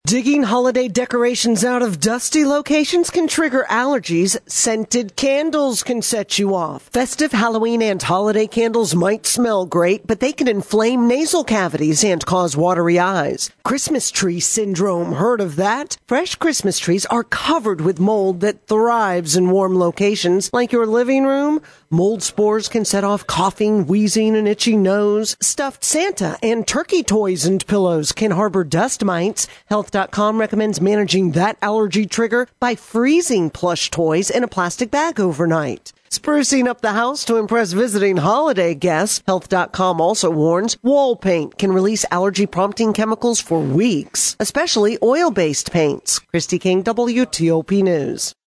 Digging holiday decorations out of dusty locations can trigger allergies. Scented candles can set you off. Festive Halloween and holiday candles might smell great, but they can inflame nasal cavities and cause watery eyes. Christmas tree syndrome. Heard of that? Fresh Christmas trees are covered with mold that thrives in warm locations like your living room. Mold spores can set off coughing, wheezing, and itchy nose. Stuffed Santa and turkey toys and pillows can harbor dust mites. Health.com recommends managing that allergy trigger by freezing plush toys in a plastic bag overnight. Sprucing up the house to impress visiting holiday guests. Health.com also warns wall paint can release allergy-prompting chemicals for weeks, especially oil-based paints. Christy King, WTOP News.